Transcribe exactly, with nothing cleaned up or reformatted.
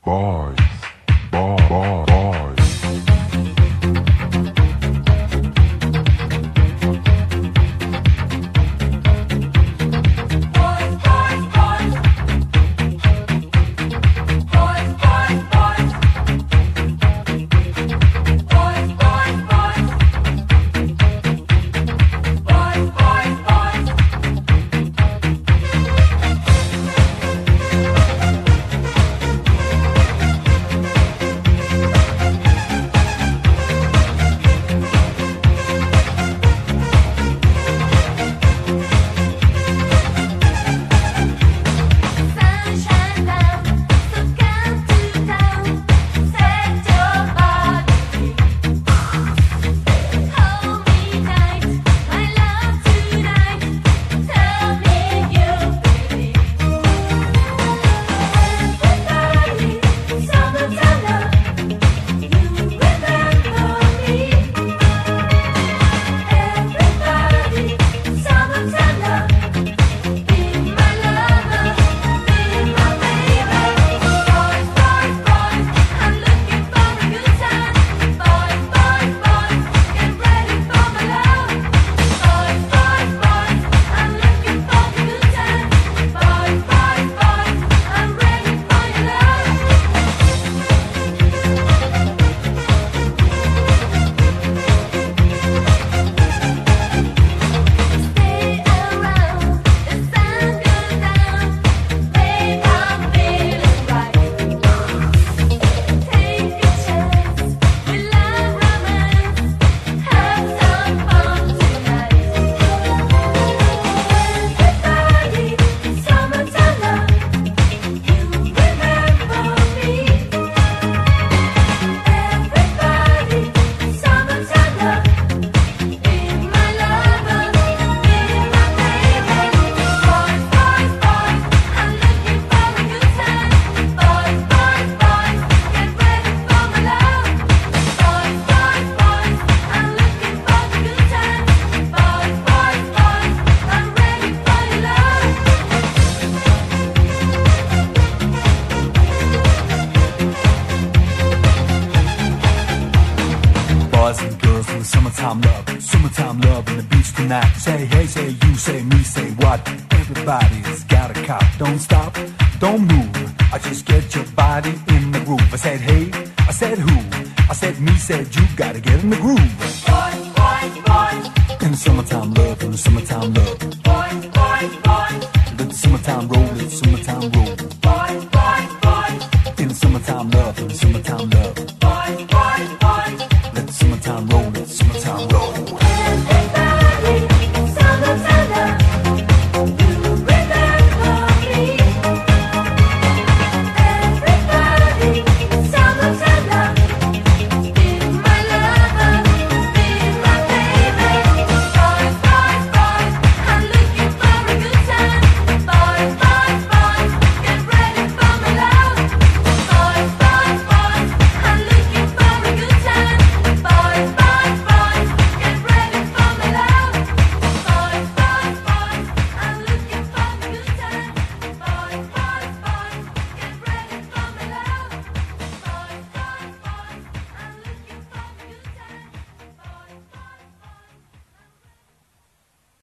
Boys, boy, boy, boys. Say hey, say you, say me, say what? Everybody's got a cop. Don't stop, don't move. I just get your body in the groove. I said hey, I said who? I said me, said you. Gotta get in the groove. Boys, boys, boys. In the summertime love, in the summertime love. Boys, boys, boys. Let the summertime roll, let the summertime roll. Boys, boys, boys. In the summertime love, in the summertime.